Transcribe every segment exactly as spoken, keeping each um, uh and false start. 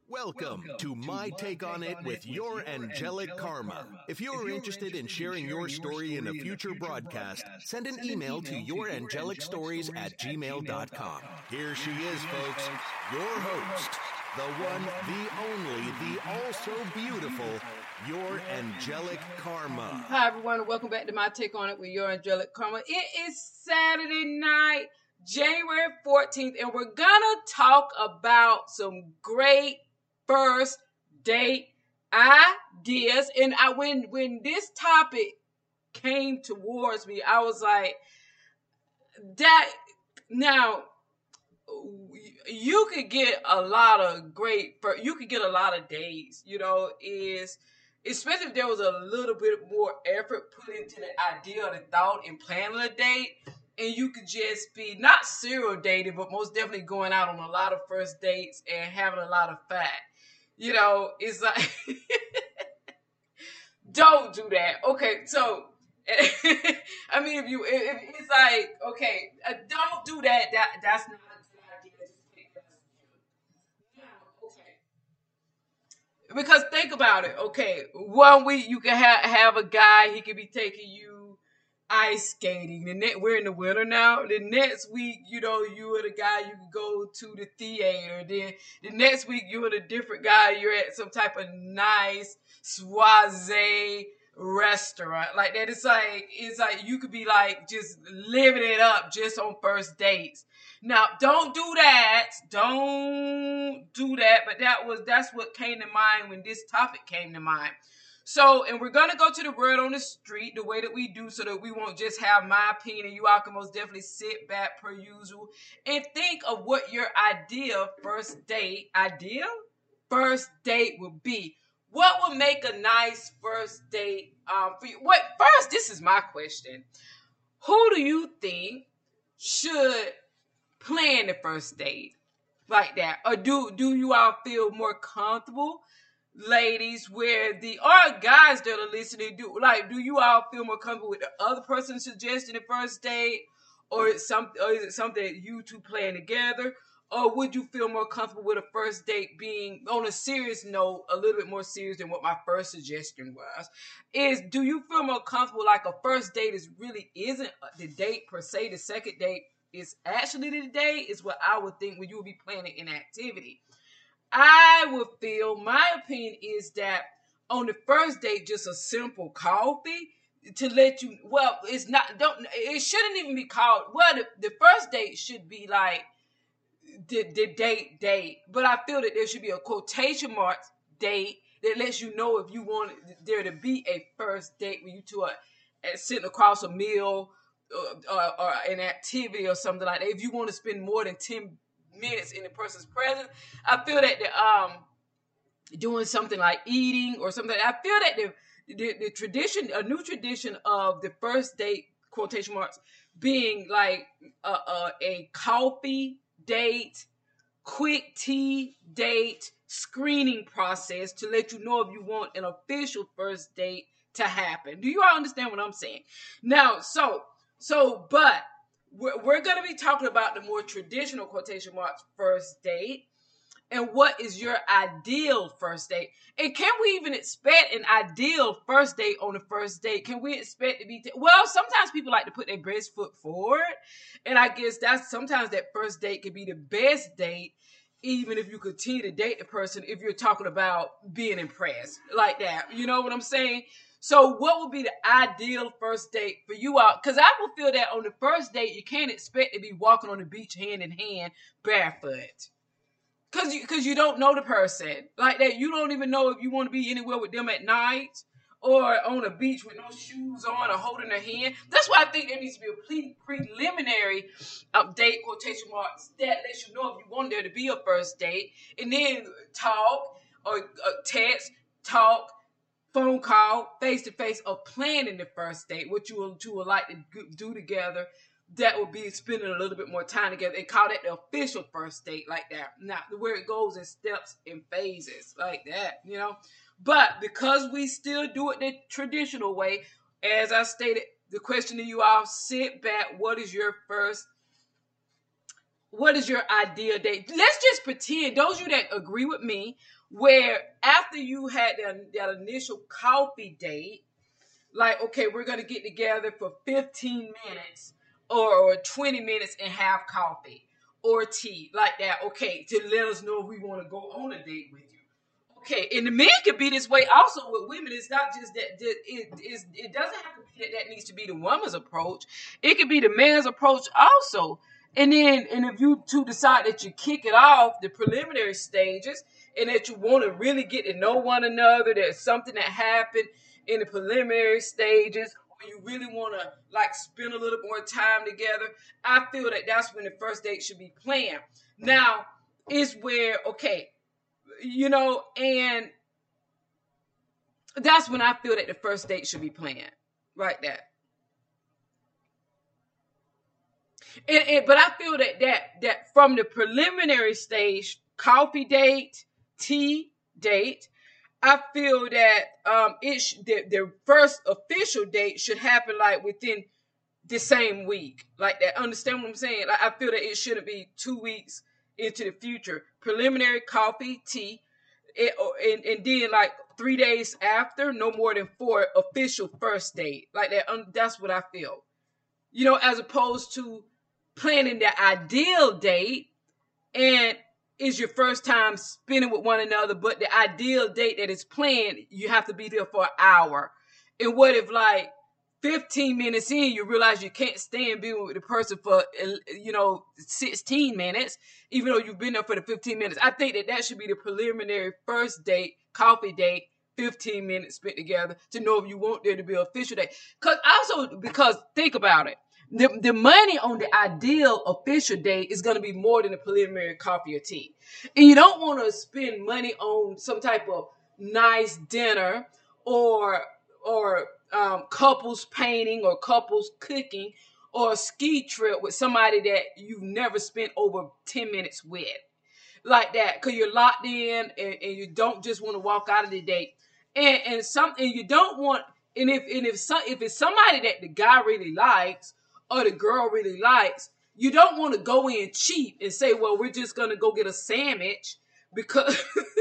Welcome to My Take on It with your Angelic Karma. If you are interested in sharing your story in a future broadcast, send an email to yourangelic.stories at gmail dot com. Here she is, folks, your host, the one, the only, the also beautiful, your Angelic Karma. Hi, everyone. Welcome back to My Take on It with your Angelic Karma. It is Saturday night, January fourteenth, and we're gonna talk about some great first date ideas. And I when when this topic came towards me, I was like, that now you could get a lot of great you could get a lot of dates, you know, is especially if there was a little bit more effort put into the idea or the thought and planning a date. And you could just be not serial dating, but most definitely going out on a lot of first dates and having a lot of fun. You know, it's like, don't do that. Okay, so, I mean, if you, if it's like, okay, uh, don't do that. That That's not a good idea. Okay. Because think about it. Okay, one week you can ha- have a guy, he could be taking you ice skating. The ne- we're in the winter now. The next week, you know, you and a guy, you can go to the theater. Then the next week, you and a different guy, you're at some type of nice soiree restaurant like that. It's like it's like you could be like just living it up just on first dates. Now, don't do that. Don't do that. But that was that's what came to mind when this topic came to mind. So, and we're going to go to the word on the street the way that we do so that we won't just have my opinion. You all can most definitely sit back per usual and think of what your ideal first date, ideal first date would be. What would make a nice first date um, for you? What, first, this is my question. Who do you think should plan the first date like that? Or do, do you all feel more comfortable, ladies, where the or guys that are listening, do like do you all feel more comfortable with the other person suggesting the first date, or is some or is it something that you two plan together, or would you feel more comfortable with a first date being on a serious note, a little bit more serious than what my first suggestion was? Is do you feel more comfortable like a first date is really isn't the date per se, the second date is actually the date, is what I would think when you would be planning an activity. I would feel, my opinion is that on the first date, just a simple coffee to let you, well, it's not, don't, it shouldn't even be called, well, the, the first date should be like the, the date date, but I feel that there should be a quotation marks date that lets you know if you want there to be a first date where you two are sitting across a meal or, or, or an activity or something like that. If you want to spend more than ten minutes in the person's presence, I feel that the um doing something like eating or something, I feel that the, the the tradition, a new tradition of the first date, quotation marks, being like a, a, a coffee date, quick tea date, screening process to let you know if you want an official first date to happen. Do you all understand what I'm saying? Now, so so but We're, we're going to be talking about the more traditional quotation marks first date and what is your ideal first date. And can we even expect an ideal first date on the first date? Can we expect to be, t- well, sometimes people like to put their best foot forward. And I guess that's sometimes that first date could be the best date, even if you continue to date the person, if you're talking about being impressed like that. You know what I'm saying? So what would be the ideal first date for you all? Because I would feel that on the first date, you can't expect to be walking on the beach hand in hand barefoot. Because you, cause you don't know the person like that. You don't even know if you want to be anywhere with them at night or on a beach with no shoes on or holding their hand. That's why I think there needs to be a pre- preliminary uh, date, quotation marks, that lets you know if you want there to be a first date. And then talk or uh, text, talk, phone call, face-to-face, or planning the first date, what you will, you would like to do together, that would be spending a little bit more time together. They call that the official first date like that. Now, where it goes in steps and phases like that, you know. But because we still do it the traditional way, as I stated, the question to you all, sit back, what is your first what is your ideal date? Let's just pretend, those of you that agree with me, where after you had that, that initial coffee date, like, okay, we're going to get together for fifteen minutes or, or twenty minutes and have coffee or tea, like that, okay, to let us know if we want to go on a date with you. Okay, and the men could be this way also with women. It's not just that, that it is. It doesn't have to be that that needs to be the woman's approach. It could be the man's approach also. And then, and if you two decide that you kick it off, the preliminary stages, and that you want to really get to know one another, there's something that happened in the preliminary stages, or you really want to like spend a little more time together, I feel that that's when the first date should be planned. Now, is where, okay, you know, and that's when I feel that the first date should be planned, right there. And, and, but I feel that, that that from the preliminary stage, coffee date, tea date, I feel that um, it sh- the, the first official date should happen like within the same week, like that. Understand what I'm saying? Like, I feel that it shouldn't be two weeks into the future. Preliminary coffee, tea, it, and, and then like three days after, no more than four official first date, like that. Um, that's what I feel. You know, as opposed to planning the ideal date, and is your first time spending with one another, but the ideal date that is planned, you have to be there for an hour. And what if like fifteen minutes in, you realize you can't stand being with the person for, you know, sixteen minutes, even though you've been there for the fifteen minutes. I think that that should be the preliminary first date, coffee date, fifteen minutes spent together to know if you want there to be an official date. Cause also, because think about it. The, the money on the ideal official date is going to be more than the preliminary coffee or tea. And you don't want to spend money on some type of nice dinner or or um, couples painting or couples cooking or a ski trip with somebody that you've never spent over ten minutes with. Like that, because you're locked in and, and you don't just want to walk out of the date. And and some and you don't want, and if and if some, if it's somebody that the guy really likes or the girl really likes, you don't want to go in cheap and say, well, we're just going to go get a sandwich because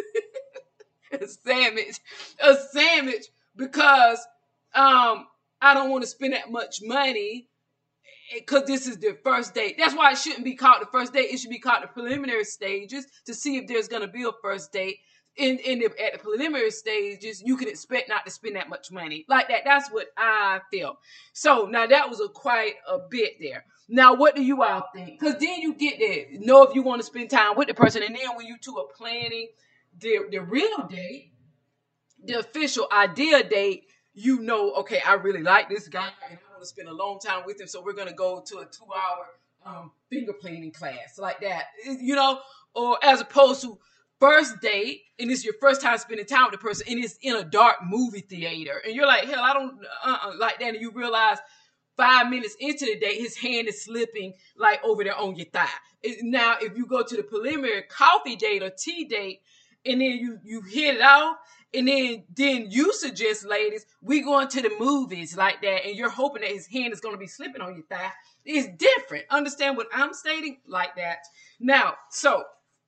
a sandwich, a sandwich because um, I don't want to spend that much money because this is the first date. That's why it shouldn't be called the first date. It should be called the preliminary stages to see if there's going to be a first date. In, in the, at the preliminary stages, you can expect not to spend that much money like that. That's what I feel. So now that was a quite a bit there. Now, what do you all think? Because then you get there, know if you want to spend time with the person, and then when you two are planning the the real date, the official ideal date, you know, okay, I really like this guy, and I want to spend a long time with him, so we're gonna go to a two-hour um, finger painting class like that, you know, or as opposed to first date, and it's your first time spending time with the person, and it's in a dark movie theater, and you're like, hell, I don't uh-uh, like that, and you realize five minutes into the date, his hand is slipping like over there on your thigh. It, now, if you go to the preliminary coffee date or tea date, and then you you hit it off, and then then you suggest, ladies, we going to the movies like that, and you're hoping that his hand is going to be slipping on your thigh. It's different. Understand what I'm stating? Like that. Now, so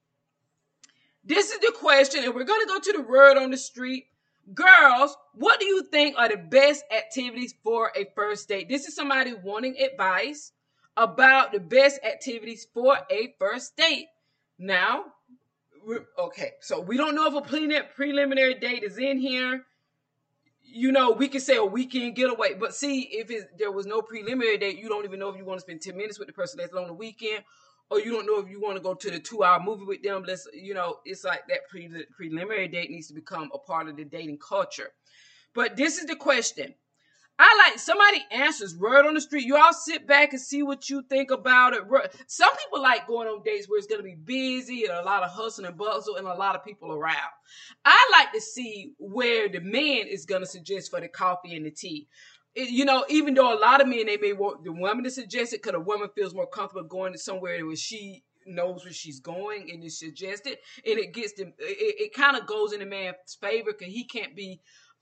this is the question, and we're going to go to the word on the street. Girls, what do you think are the best activities for a first date? This is somebody wanting advice about the best activities for a first date. Now, okay, so we don't know if a preliminary date is in here. You know, we can say a weekend getaway, but see, if it, there was no preliminary date, you don't even know if you want to spend ten minutes with the person that's on the weekend, or you don't know if you want to go to the two-hour movie with them. Let's, you know, it's like that pre- preliminary date needs to become a part of the dating culture. But this is the question. I like somebody answers word on the street. You all sit back and see what you think about it. Some people like going on dates where it's going to be busy and a lot of hustle and bustle and a lot of people around. I like to see where the man is going to suggest for the coffee and the tea. It, you know, even though a lot of men, they may want the woman to suggest it because a woman feels more comfortable going to somewhere where she knows where she's going and is suggested, and it gets them. It, it kind of goes in the man's favor because he can't be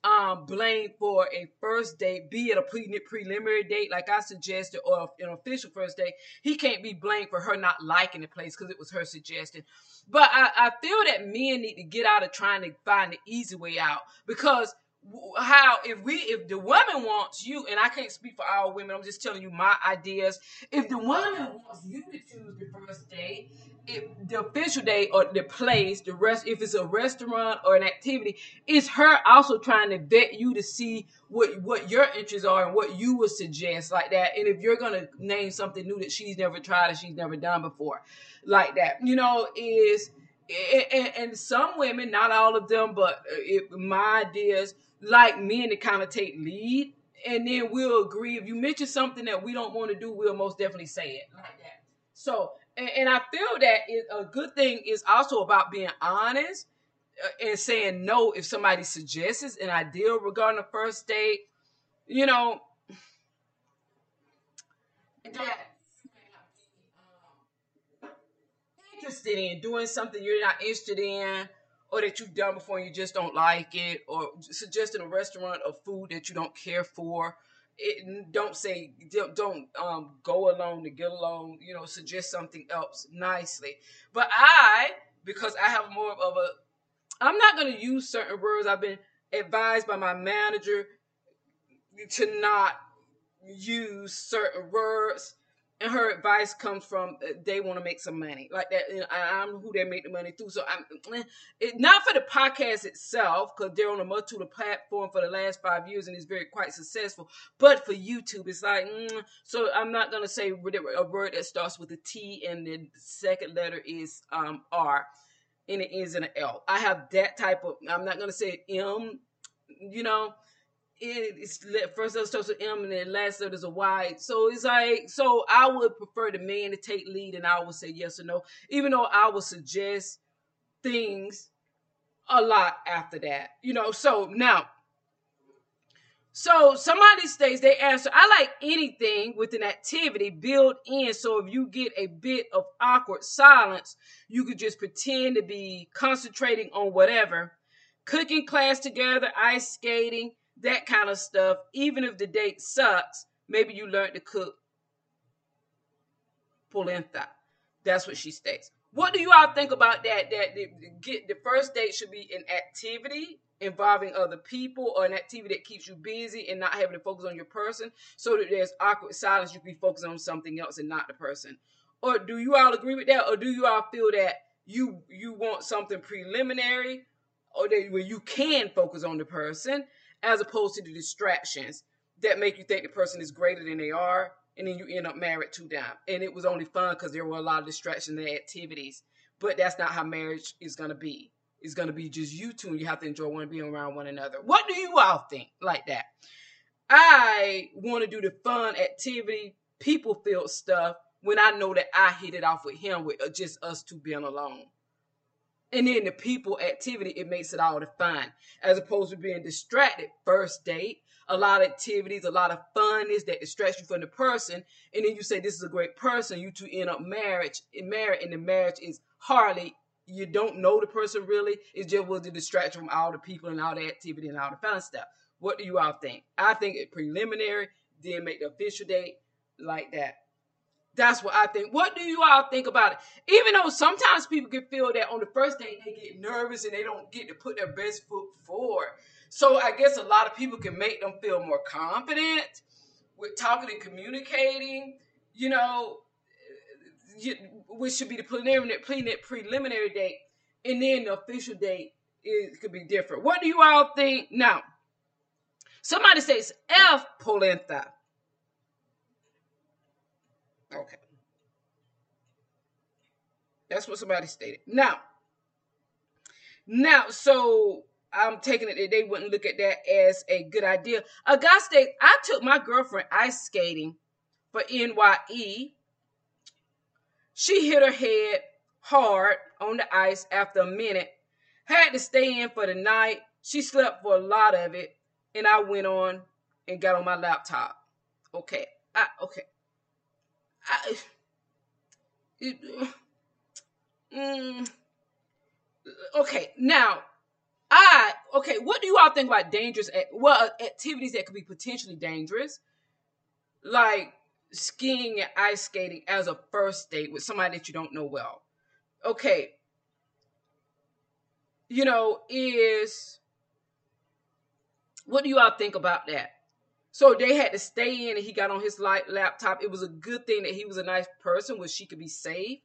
um, blamed for a first date, be it a pre- preliminary date, like I suggested, or an official first date. He can't be blamed for her not liking the place because it was her suggestion. But I, I feel that men need to get out of trying to find the easy way out, because how if we if the woman wants you, and I can't speak for all women, I'm just telling you my ideas. If the woman wants you to choose the first date, if the official date or the place, the rest, if it's a restaurant or an activity, it's her also trying to vet you to see what what your interests are and what you would suggest, like that. And if you're gonna name something new that she's never tried and she's never done before, like that, you know, is and, and some women, not all of them, but it, my ideas like men to kind of take lead, and then we'll agree. If you mention something that we don't want to do, we'll most definitely say it like that. So, and, and I feel that it, a good thing is also about being honest uh, and saying no if somebody suggests an idea regarding a first date. You know, that interested in doing something you're not interested in, or that you've done before and you just don't like it, or suggesting a restaurant of food that you don't care for. It, don't say don't, don't um, go along to get along. You know, suggest something else nicely. But I, because I have more of a, I'm not going to use certain words. I've been advised by my manager to not use certain words. And her advice comes from uh, they want to make some money like that. And I, I'm who they make the money through. So I'm it, not for the podcast itself, because they're on a multitude of platform for the last five years and it's very quite successful. But for YouTube, it's like mm, so. I'm not gonna say a word that starts with a T and the second letter is um, R, and it ends in an L. I have that type of. I'm not gonna say M. You know. It's first letter starts with M and then last letter is a Y. So it's like, so I would prefer the man to take lead and I would say yes or no, even though I would suggest things a lot after that, you know. So now, so somebody states they answer, I like anything with an activity built in. So if you get a bit of awkward silence, you could just pretend to be concentrating on whatever. Cooking class together, ice skating, that kind of stuff. Even if the date sucks, maybe you learned to cook polenta. That's what she states. What do you all think about that? That the, get the first date should be an activity involving other people, or an activity that keeps you busy and not having to focus on your person, so that there's awkward silence. You can be focusing on something else and not the person. Or do you all agree with that? Or do you all feel that you you want something preliminary, or that where you can focus on the person, as opposed to the distractions that make you think the person is greater than they are, and then you end up married to them. And it was only fun because there were a lot of distractions and activities. But that's not how marriage is going to be. It's going to be just you two, and you have to enjoy one being around one another. What do you all think like that? I want to do the fun activity, people-filled stuff when I know that I hit it off with him with just us two being alone. And then the people activity, it makes it all the fun, as opposed to being distracted. First date, a lot of activities, a lot of funness that distracts you from the person. And then you say, this is a great person. You two end up marriage, married, and the marriage is hardly, you don't know the person really. It just was the distraction from all the people and all the activity and all the fun stuff. What do you all think? I think it preliminary, then make the official date like that. That's what I think. What do you all think about it? Even though sometimes people can feel that on the first date they get nervous and they don't get to put their best foot forward. So I guess a lot of people can make them feel more confident with talking and communicating, you know, which should be the preliminary, preliminary date. And then the official date is, could be different. What do you all think? Now, somebody says F polenta. Okay. That's what somebody stated. Now, now, so I'm taking it that they wouldn't look at that as a good idea. A guy states, I took my girlfriend ice skating for N Y E. She hit her head hard on the ice after a minute. Had to stay in for the night. She slept for a lot of it. And I went on and got on my laptop. Okay. I, okay. I, it, mm, okay, now, I, okay, what do you all think about dangerous, well, activities that could be potentially dangerous, like skiing and ice skating as a first date with somebody that you don't know well? Okay, you know, is, what do you all think about that? So they had to stay in and he got on his light laptop. It was a good thing that he was a nice person where she could be safe.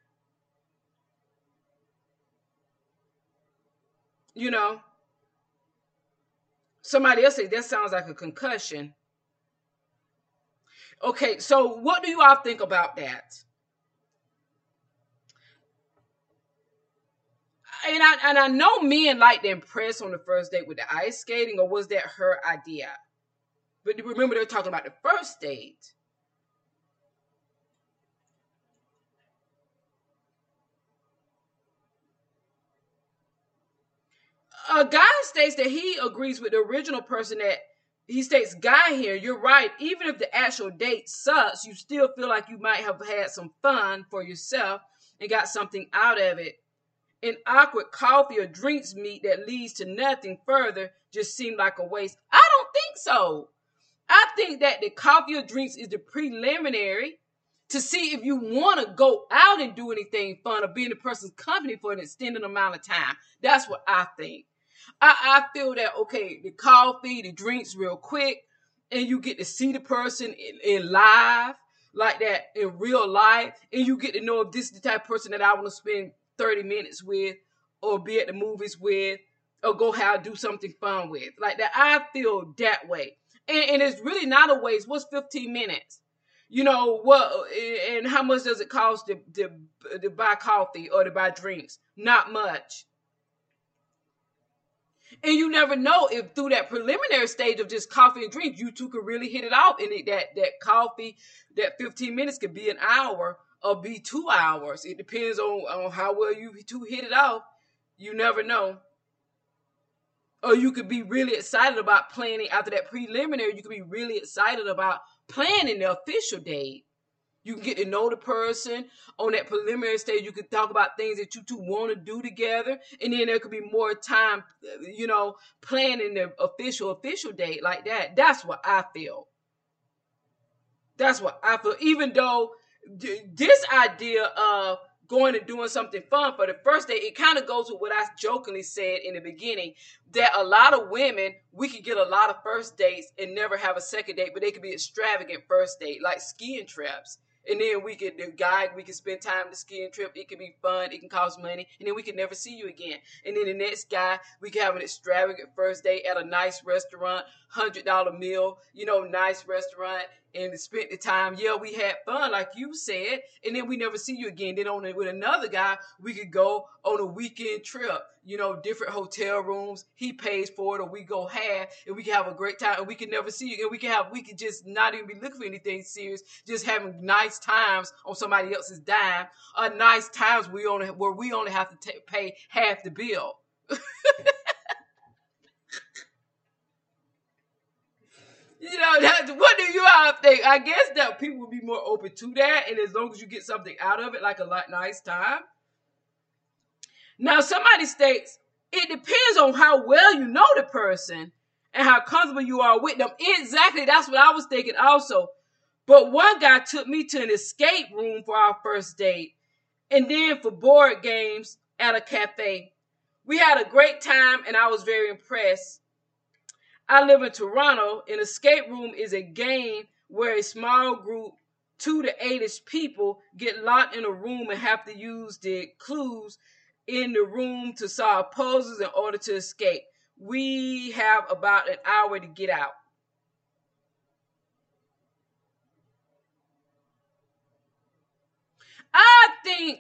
You know, somebody else said that sounds like a concussion. Okay, so what do you all think about that? And I and I know men like to impress on the first date with the ice skating, or was that her idea? But remember, they're talking about the first date. A guy states that he agrees with the original person, that he states, guy here, you're right. Even if the actual date sucks, you still feel like you might have had some fun for yourself and got something out of it. An awkward coffee or drinks meet that leads to nothing further just seemed like a waste. I don't think so. I think that the coffee or drinks is the preliminary to see if you want to go out and do anything fun or be in the person's company for an extended amount of time. That's what I think. I, I feel that, okay, the coffee, the drinks real quick, and you get to see the person in, in live, like that, in real life, and you get to know if this is the type of person that I want to spend thirty minutes with, or be at the movies with, or go out do something fun with. Like that, I feel that way. And, and it's really not a waste. What's fifteen minutes? You know, what, and how much does it cost to, to, to buy coffee or to buy drinks? Not much. And you never know if through that preliminary stage of just coffee and drinks, you two could really hit it off. And it, that, that coffee, that fifteen minutes could be an hour or be two hours. It depends on, on how well you two hit it off. You never know. Or you could be really excited about planning after that preliminary. You could be really excited about planning the official date. You can get to know the person on that preliminary stage. You could talk about things that you two want to do together. And then there could be more time, you know, planning the official, official date like that. That's what I feel. That's what I feel. Even though this idea of going and doing something fun for the first date, it kind of goes with what I jokingly said in the beginning, that a lot of women, we could get a lot of first dates and never have a second date, but they could be extravagant first date, like skiing trips. And then we could, the guy, we could spend time on the skiing trip. It could be fun. It can cost money. And then we could never see you again. And then the next guy, we could have an extravagant first date at a nice restaurant, one hundred dollars meal, you know, nice restaurant. And spent the time, yeah, we had fun, like you said, and then we never see you again. Then on with another guy, we could go on a weekend trip, you know, different hotel rooms. He pays for it, or we go half, and we can have a great time, and we can never see you. And we can have, we could just not even be looking for anything serious, just having nice times on somebody else's dime, or nice times we only where we only have to t- pay half the bill. You know, that, what do you all think? I guess that people would be more open to that, and as long as you get something out of it, like a lot nice time. Now, somebody states, it depends on how well you know the person and how comfortable you are with them. Exactly, that's what I was thinking also. But one guy took me to an escape room for our first date, and then for board games at a cafe. We had a great time, and I was very impressed. I live in Toronto. An escape room is a game where a small group, two to eight-ish people, get locked in a room and have to use the clues in the room to solve puzzles in order to escape. We have about an hour to get out. I think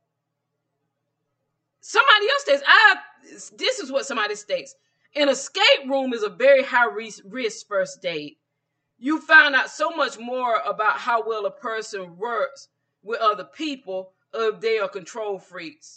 somebody else says, I, this is what somebody states. An escape room is a very high risk first date. You find out so much more about how well a person works with other people if they are control freaks.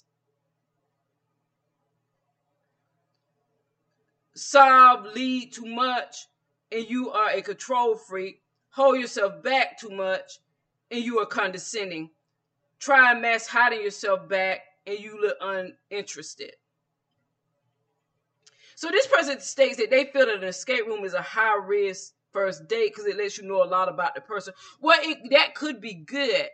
Solve lead too much and you are a control freak. Hold yourself back too much and you are condescending. Try and mask hiding yourself back and you look uninterested. So this person states that they feel that an escape room is a high risk first date because it lets you know a lot about the person. Well, it, that could be good.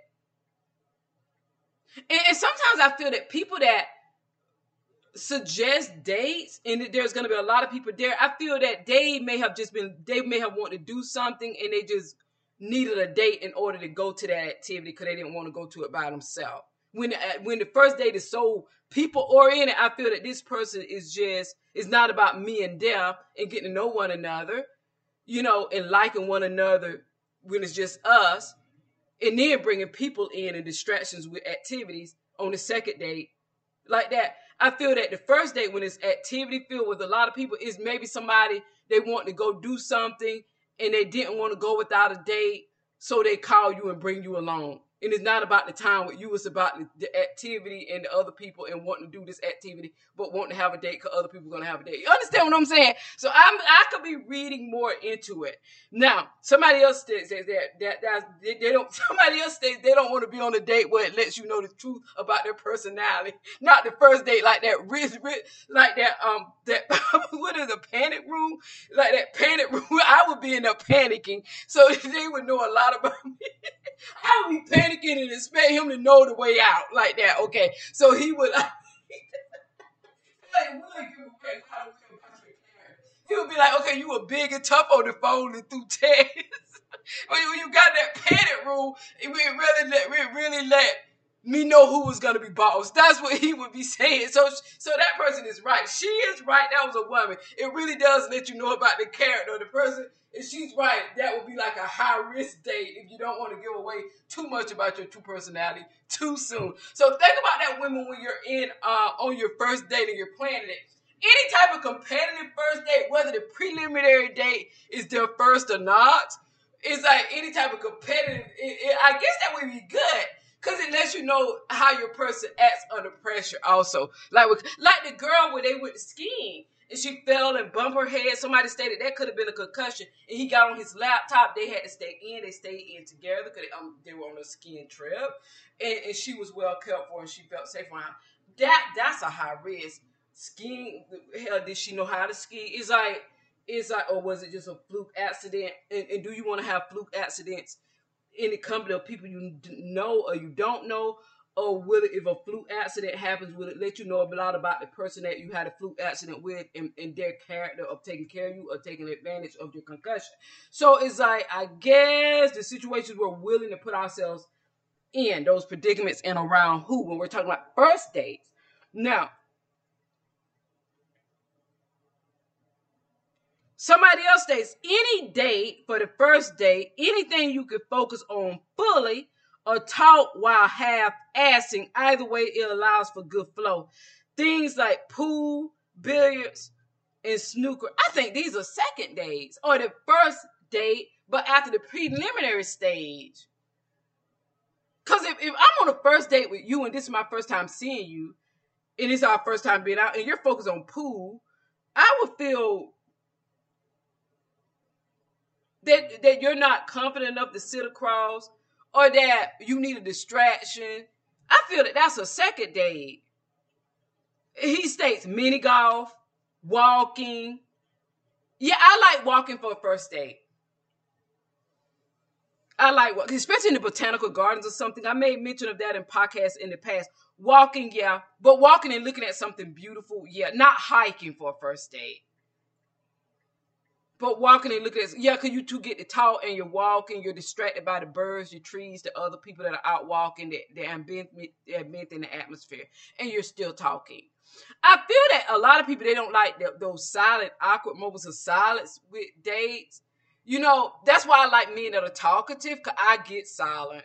And, and sometimes I feel that people that suggest dates and that there's going to be a lot of people there, I feel that they may have just been, they may have wanted to do something and they just needed a date in order to go to that activity because they didn't want to go to it by themselves. When the, when the first date is so people oriented, I feel that this person is just, it's not about me and them and getting to know one another, you know, and liking one another when it's just us, and then bringing people in and distractions with activities on the second date like that. I feel that the first date, when it's activity filled with a lot of people, is maybe somebody they want to go do something and they didn't want to go without a date, so they call you and bring you along. And it's not about the time with you, it's about the, the activity and the other people and wanting to do this activity, but wanting to have a date because other people are going to have a date. You understand what I'm saying? So I'm, I could be reading more into it. Now, somebody else says that, that, that they, they don't, somebody else says they don't want to be on a date where it lets you know the truth about their personality. Not the first date, like that, like that, um, that, what is a panic room? Like that panic room. I would be in there panicking, so they would know a lot about me. I would be panicking and expect him to know the way out like that. Okay, so he would. Like, he would be like, "Okay, you were big and tough on the phone and through text. when, when you got that panic room, it really let, it really let me know who was gonna be boss." That's what he would be saying. So, so that person is right. She is right. That was a woman. It really does let you know about the character of the person. If she's right, that would be like a high-risk date if you don't want to give away too much about your true personality too soon. So think about that, women, when you're in uh, on your first date and you're planning it. Any type of competitive first date, whether the preliminary date is their first or not, it's like any type of competitive, it, it, I guess that would be good. Because it lets you know how your person acts under pressure also. Like, with, like the girl where they went skiing. And she fell and bumped her head. Somebody stated that could have been a concussion. And he got on his laptop. They had to stay in. They stayed in together because they, um, they were on a skiing trip. And, and she was well cared for and she felt safe around. That That's a high risk. Skiing, hell, did she know how to ski? It's like, it's like, or was it just a fluke accident? And, and do you want to have fluke accidents in the company of people you know or you don't know? Or will it, if a fluke accident happens, will it let you know a lot about the person that you had a fluke accident with and, and their character of taking care of you or taking advantage of your concussion? So it's like, I guess the situations we're willing to put ourselves in, those predicaments and around who, when we're talking about first dates. Now, somebody else states, any date for the first date, anything you could focus on fully or talk while half-assing, either way it allows for good flow. Things like pool, billiards, and snooker. I think these are second dates or the first date, but after the preliminary stage. Because if, if I'm on a first date with you and this is my first time seeing you, and it's our first time being out, and you're focused on pool, I would feel that, that you're not confident enough to sit across, or that you need a distraction. I feel that that's a second date. He states mini golf, walking. Yeah, I like walking for a first date. I like walking, especially in the botanical gardens or something. I made mention of that in podcasts in the past. Walking, yeah, but walking and looking at something beautiful, yeah. Not hiking for a first date. But walking and looking at, yeah, because you two get to talk and you're walking, you're distracted by the birds, the trees, the other people that are out walking, the, the ambient, the ambient in the atmosphere, and you're still talking. I feel that a lot of people, they don't like the, those silent, awkward moments of silence with dates. You know, that's why I like men that are talkative, because I get silent.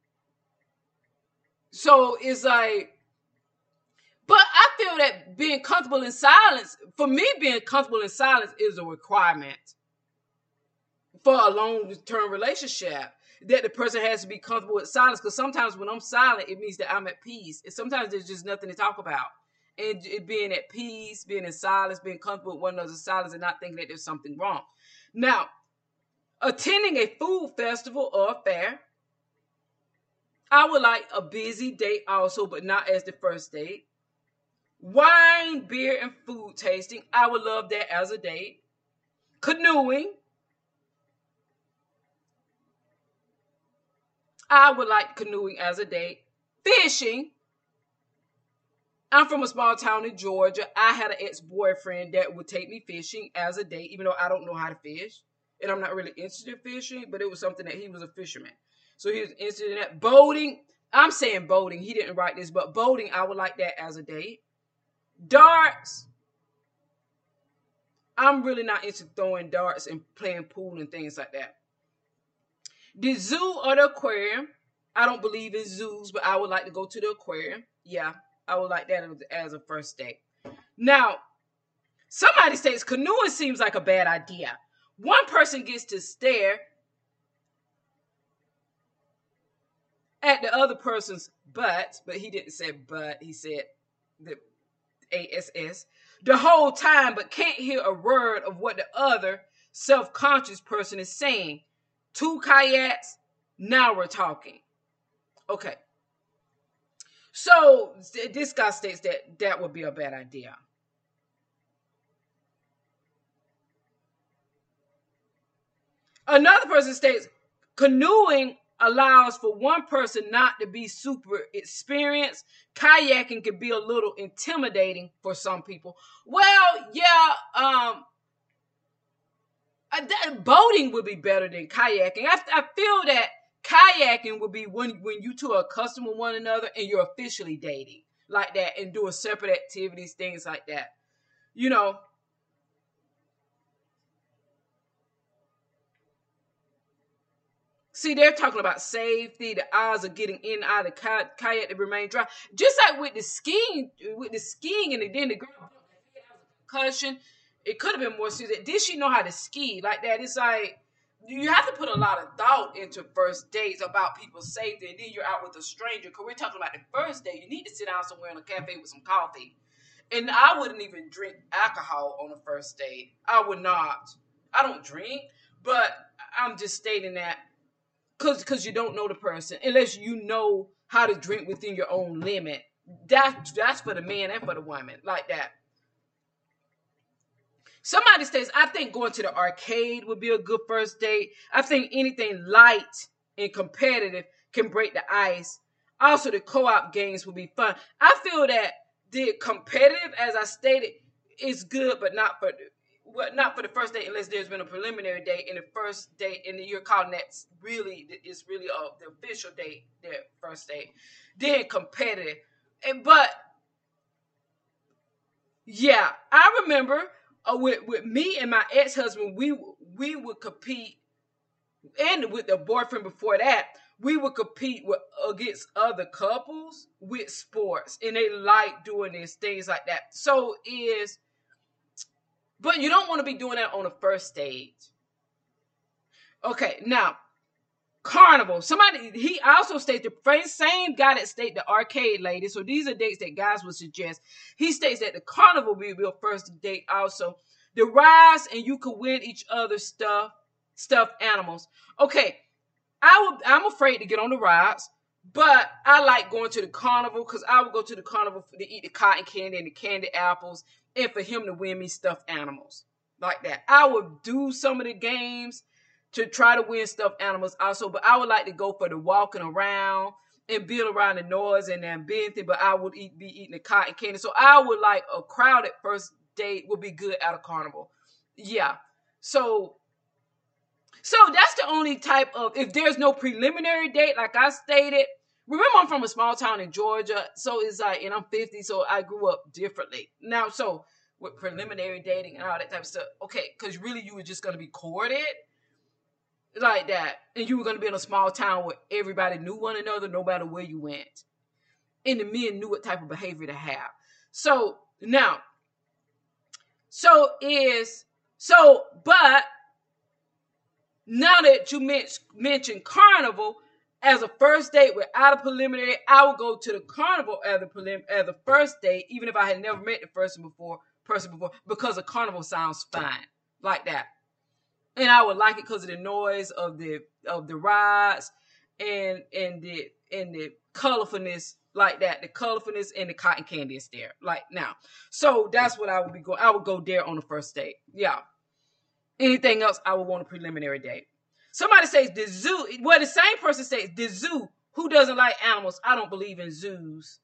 So it's like, but I feel that being comfortable in silence, for me, being comfortable in silence is a requirement for a long-term relationship, that the person has to be comfortable with silence. Because sometimes when I'm silent, it means that I'm at peace. And sometimes there's just nothing to talk about. And it being at peace, being in silence, being comfortable with one another's silence and not thinking that there's something wrong. Now, attending a food festival or a fair, I would like a busy date also, but not as the first date. Wine, beer, and food tasting. I would love that as a date. Canoeing. I would like canoeing as a date. Fishing. I'm from a small town in Georgia. I had an ex-boyfriend that would take me fishing as a date, even though I don't know how to fish. And I'm not really interested in fishing, but it was something that he was a fisherman. So he was interested in that. Boating. I'm saying boating. He didn't write this, but boating, I would like that as a date. Darts. I'm really not into throwing darts and playing pool and things like that. The zoo or the aquarium. I don't believe in zoos, but I would like to go to the aquarium. Yeah, I would like that as a first date. Now, somebody says canoeing seems like a bad idea. One person gets to stare at the other person's butt, but he didn't say butt. He said the A S S the whole time, but can't hear a word of what the other self-conscious person is saying. Two kayaks, now we're talking. Okay. So this guy states that that would be a bad idea. Another person states canoeing allows for one person not to be super experienced. Kayaking can be a little intimidating for some people. Well, yeah, um, that, boating would be better than kayaking. I, I feel that kayaking would be when, when you two are accustomed with one another and you're officially dating like that and doing separate activities, things like that. You know, see, they're talking about safety, the odds of getting in and out of the kay- kayak to remain dry. Just like with the skiing, with the skiing, and then the girl had a concussion. It could have been more serious. Did she know how to ski like that? It's like you have to put a lot of thought into first dates about people's safety, and then you're out with a stranger. Because we're talking about the first date. You need to sit down somewhere in a cafe with some coffee. And I wouldn't even drink alcohol on a first date. I would not. I don't drink, but I'm just stating that. Cause, cause you don't know the person unless you know how to drink within your own limit. That, that's for the man and for the woman, like that. Somebody says, I think going to the arcade would be a good first date. I think anything light and competitive can break the ice. Also, the co-op games would be fun. I feel that the competitive, as I stated, is good, but not for the Well, not for the first date unless there's been a preliminary date. And the first date, and you're calling that really, it's really uh, the official date, their first date. Then competitive. And, but, yeah, I remember uh, with, with me and my ex-husband, we, we would compete, and with the boyfriend before that, we would compete with against other couples with sports. And they like doing these things like that. So is... But you don't want to be doing that on the first date. Okay, now, carnival. Somebody, he also states, the same guy that stated the arcade lady, so these are dates that guys would suggest. He states that the carnival will be your first date also. The rides, and you can win each other's stuff, stuffed animals. Okay, I would, I'm afraid to get on the rides, but I like going to the carnival because I would go to the carnival to eat the cotton candy and the candy apples, and for him to win me stuffed animals like that. I would do some of the games to try to win stuffed animals also, but I would like to go for the walking around and being around the noise and the ambiente, but I would eat, be eating the cotton candy. So I would like a crowded first date would be good at a carnival. Yeah. So, so that's the only type of, if there's no preliminary date, like I stated, remember, I'm from a small town in Georgia, so it's like, and I'm fifty, so I grew up differently. Now, so with preliminary dating and all that type of stuff, okay, because really you were just going to be courted like that, and you were going to be in a small town where everybody knew one another no matter where you went, and the men knew what type of behavior to have. So now, so is, so, but now that you mentioned carnival, as a first date without a preliminary, I would go to the carnival as a prelim- as a first date, even if I had never met the person before, person before, because a carnival sounds fine, like that. And I would like it because of the noise of the of the rides and and the and the colorfulness like that. The colorfulness and the cotton candy is there, like now. So that's what I would be going. I would go there on the first date. Yeah. Anything else, I would want a preliminary date. Somebody says the zoo. Well, the same person says the zoo. Who doesn't like animals? I don't believe in zoos.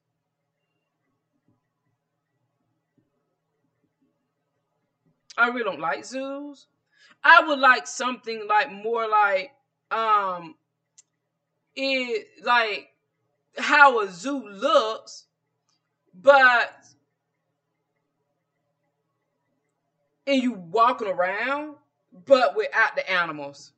I really don't like zoos. I would like something like more like um it like how a zoo looks, but and you walking around, but without the animals.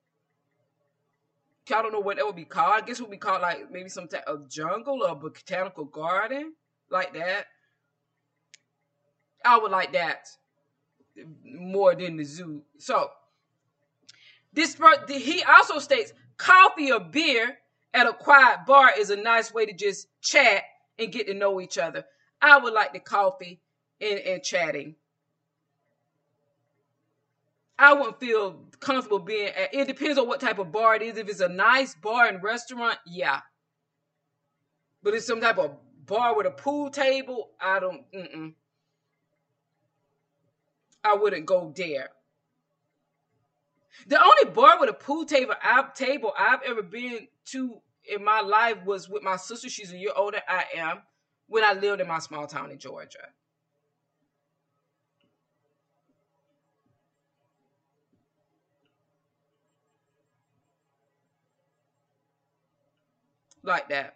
I don't know what that would be called. I guess it would be called like maybe some type of jungle or a botanical garden, like that. I would like that more than the zoo. So this he also states coffee or beer at a quiet bar is a nice way to just chat and get to know each other. I would like the coffee and, and chatting. I wouldn't feel comfortable being at, it depends on what type of bar it is. If it's a nice bar and restaurant, yeah. But it's some type of bar with a pool table, I don't, mm-mm. I wouldn't go there. The only bar with a pool table I've, table I've ever been to in my life was with my sister. She's a year older than I am, when I lived in my small town in Georgia. Like that.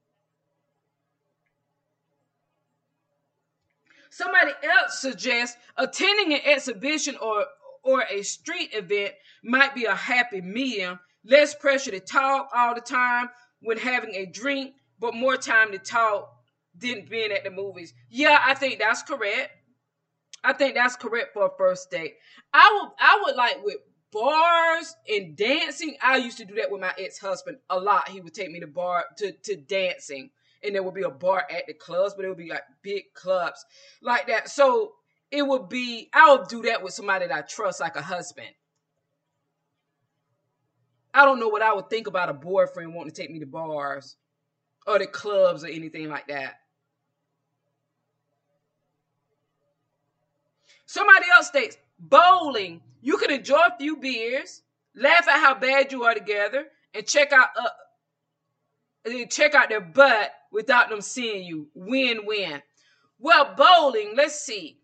Somebody else suggests attending an exhibition or or a street event might be a happy medium. Less pressure to talk all the time when having a drink, but more time to talk than being at the movies. Yeah, I think that's correct. I think that's correct for a first date. I would I would like with bars and dancing. I used to do that with my ex-husband a lot. He would take me to bar to, to dancing. And there would be a bar at the clubs, but it would be like big clubs like that. So it would be, I would do that with somebody that I trust, like a husband. I don't know what I would think about a boyfriend wanting to take me to bars or the clubs or anything like that. Somebody else states, bowling. You can enjoy a few beers, laugh at how bad you are together, and check out uh, check out their butt without them seeing you. Win-win. Well, bowling, let's see.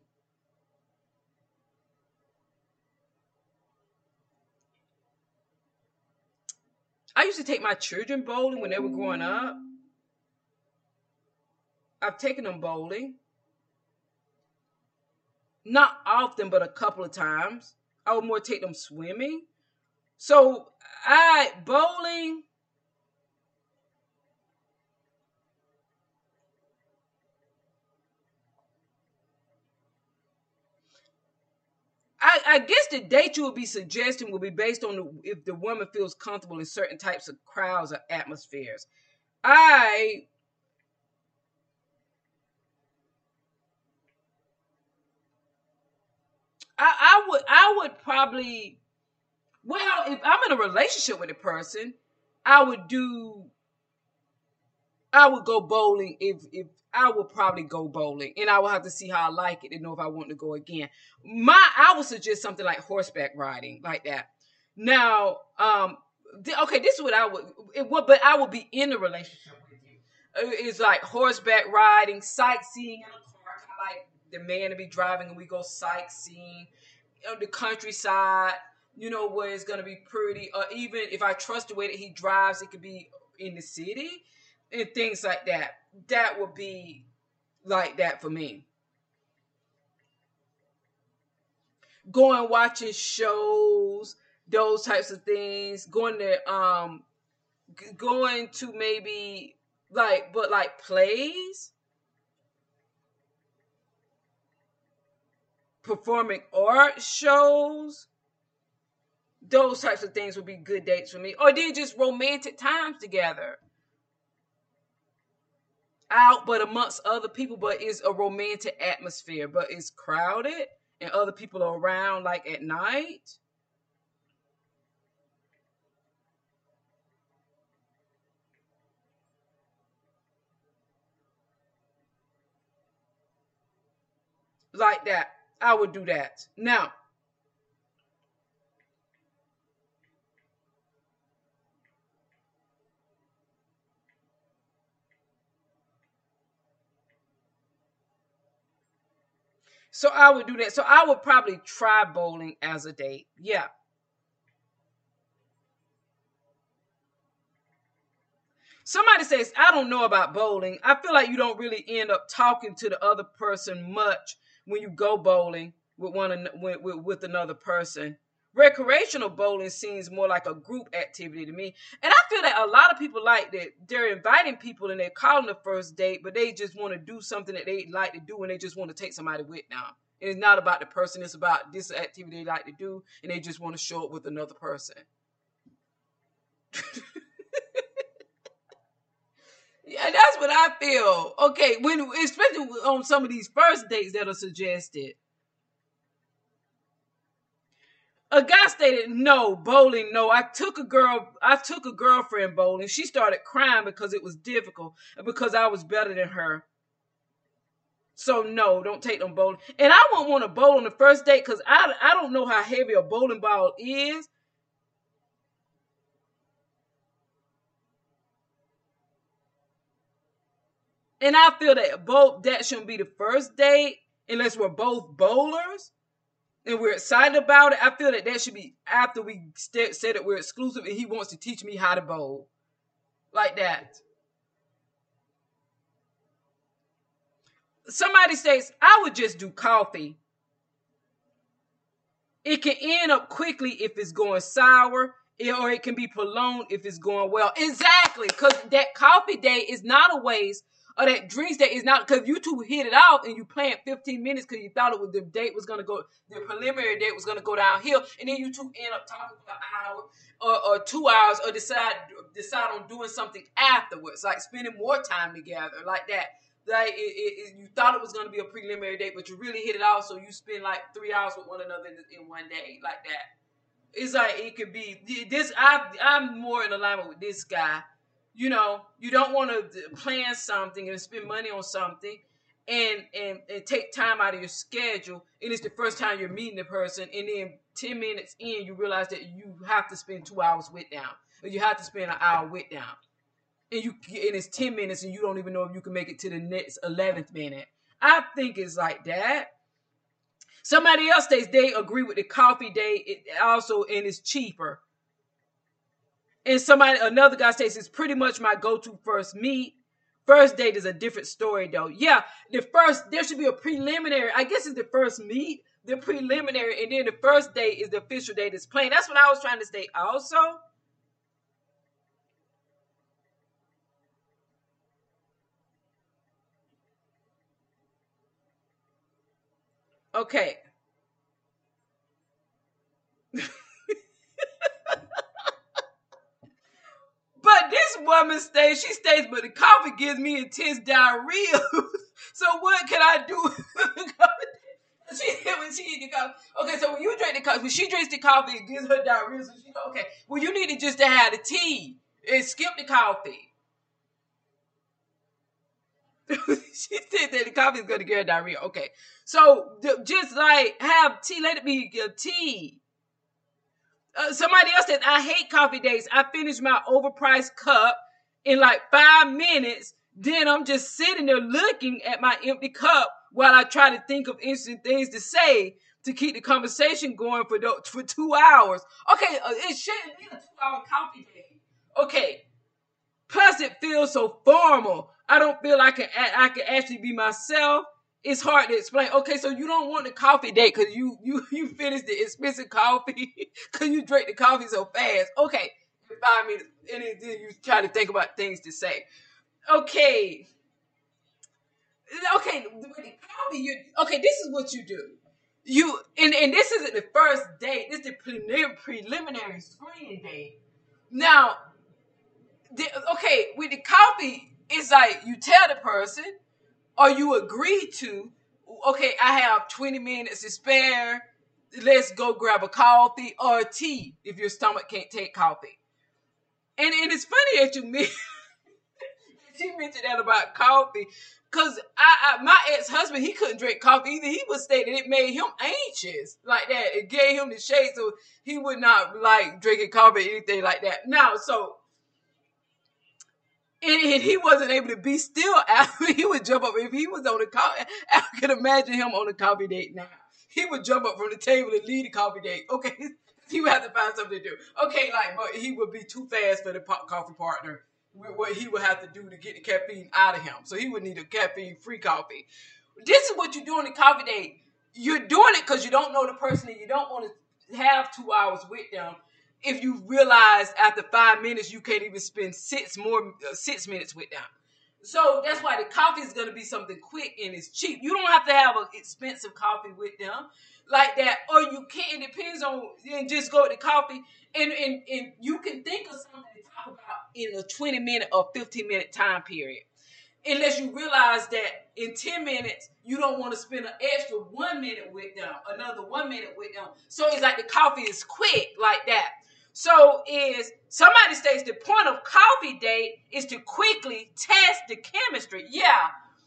I used to take my children bowling when they were growing up. I've taken them bowling. Not often, but a couple of times. I would more take them swimming. So, I, bowling... I, I guess the date you would be suggesting will be based on the, if the woman feels comfortable in certain types of crowds or atmospheres. I I, I would I would probably, well, if I'm in a relationship with a person, I would do I would go bowling if if I would probably go bowling, and I would have to see how I like it and know if I want to go again. My I would suggest something like horseback riding, like that. Now, um, th- okay, this is what I would. It would, but I would be in a relationship with you. Uh, It's like horseback riding, sightseeing in a car. I like the man to be driving, and we go sightseeing on the countryside. You know where it's gonna be pretty, or even if I trust the way that he drives, it could be in the city and things like that. That would be like that for me. Going watching shows, those types of things. Going to um, g- going to maybe like, but like plays, performing art shows. Those types of things would be good dates for me. Or then just romantic times together. Out, but amongst other people, but it's a romantic atmosphere, but it's crowded and other people are around like at night. like that. I would do that. Now, so I would do that. So I would probably try bowling as a date. Yeah. Somebody says, I don't know about bowling. I feel like you don't really end up talking to the other person much when you go bowling with one with, with, with another person. Recreational bowling seems more like a group activity to me. And I feel that a lot of people like that they're inviting people and they're calling the first date, but they just want to do something that they like to do and they just want to take somebody with now. And it's not about the person, it's about this activity they like to do and they just want to show up with another person. Yeah, that's what I feel. Okay, when especially on some of these first dates that are suggested. A guy stated, no, bowling, no. I took a girl, I took a girlfriend bowling. She started crying because it was difficult and because I was better than her. So no, don't take them bowling. And I won't want to bowl on the first date because I, I don't know how heavy a bowling ball is. And I feel that both that shouldn't be the first date unless we're both bowlers and we're excited about it. I feel that that should be after we st- said that we're exclusive and he wants to teach me how to bowl. Like that. Somebody says, I would just do coffee. It can end up quickly if it's going sour, or it can be prolonged if it's going well. Exactly, because that coffee date is not a waste. Or that drinks date is not, because you two hit it off and you planned fifteen minutes because you thought it was the date was going to go, the preliminary date was going to go downhill. And then you two end up talking for an hour or, or two hours or decide decide on doing something afterwards, like spending more time together, like that. Like it, it, it, you thought it was going to be a preliminary date, but you really hit it off, so you spend like three hours with one another in, in one day, like that. It's like it could be this. I I'm more in alignment with this guy. You know, you don't want to plan something and spend money on something and, and and take time out of your schedule. And it's the first time you're meeting the person. And then ten minutes in, you realize that you have to spend two hours with them. Or you have to spend an hour with them. And, you, and it's ten minutes and you don't even know if you can make it to the next eleventh minute. I think it's like that. Somebody else says they agree with the coffee date it also, and it's cheaper. And somebody, another guy says it's pretty much my go-to first meet. First date is a different story though. Yeah, the first, there should be a preliminary. I guess it's the first meet, the preliminary, and then the first date is the official date that's playing. That's what I was trying to say also. Okay. But this woman stays, she stays, but the coffee gives me intense diarrhea. So what can I do? she, when she eat the coffee. Okay, so when you drink the coffee, when she drinks the coffee, it gives her diarrhea. So she, okay, well, you need to just to have the tea and skip the coffee. She said that the coffee is going to give her diarrhea. Okay, so just like have tea, let it be uh, tea. Uh, somebody else said, I hate coffee dates. I finish my overpriced cup in like five minutes. Then I'm just sitting there looking at my empty cup while I try to think of interesting things to say to keep the conversation going for the, for two hours. Okay, uh, it shouldn't be a two-hour coffee date. Okay. Plus, it feels so formal. I don't feel like I can, I can actually be myself. It's hard to explain. Okay, so you don't want the coffee date because you you you finished the expensive coffee because you drank the coffee so fast. Okay, five minutes, and then you try to think about things to say. Okay, okay, with the coffee, you okay. This is what you do. You and and this isn't the first date. This is the prelim- preliminary screening date. Now, the, okay, with the coffee, it's like you tell the person. Or you agree to, okay, I have twenty minutes to spare. Let's go grab a coffee or a tea if your stomach can't take coffee. And, and it's funny that you she mentioned that about coffee. Because I, I, my ex-husband, he couldn't drink coffee either. He would say that it made him anxious like that. It gave him the shade, so he would not like drinking coffee or anything like that. Now, so, and, and he wasn't able to be still after he would jump up. If he was on a coffee, I could imagine him on a coffee date now. He would jump up from the table and leave the coffee date. Okay, he would have to find something to do. Okay, like, but he would be too fast for the coffee partner. What he would have to do to get the caffeine out of him. So he would need a caffeine-free coffee. This is what you do on the coffee date. You're doing it because you don't know the person and you don't want to have two hours with them. If you realize after five minutes you can't even spend six more uh, six minutes with them. So that's why the coffee is going to be something quick and it's cheap. You don't have to have an expensive coffee with them like that. Or you can. It depends on, and just go with the coffee. And, and, and you can think of something to talk about in a twenty minute or fifteen minute time period. Unless you realize that in ten minutes, you don't want to spend an extra one minute with them, another one minute with them. So it's like the coffee is quick like that. So is somebody states the point of coffee date is to quickly test the chemistry. Yeah.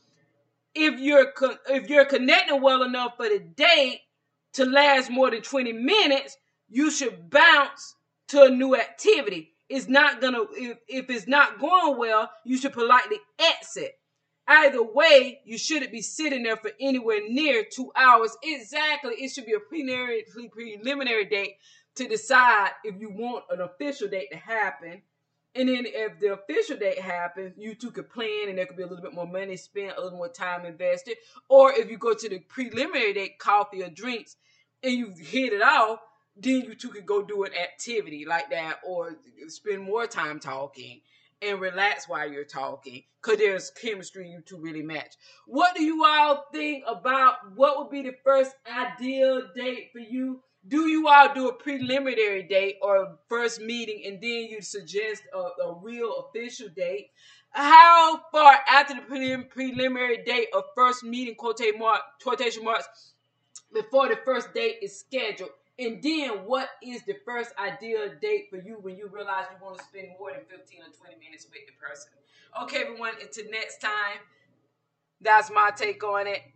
If you're, if you're connecting well enough for the date to last more than twenty minutes, you should bounce to a new activity. It's not gonna, if, if it's not going well, you should politely exit. Either way, you shouldn't be sitting there for anywhere near two hours. Exactly. It should be a preliminary, preliminary date to decide if you want an official date to happen. And then if the official date happens, you two could plan and there could be a little bit more money spent, a little more time invested. Or if you go to the preliminary date, coffee or drinks, and you hit it off, then you two could go do an activity like that or spend more time talking and relax while you're talking because there's chemistry you two really match. What do you all think about what would be the first ideal date for you? Do you all do a preliminary date or a first meeting and then you suggest a, a real official date? How far after the prelim- preliminary date or first meeting, quotation marks, before the first date is scheduled? And then what is the first ideal date for you when you realize you want to spend more than fifteen or twenty minutes with the person? Okay, everyone, until next time, that's my take on it.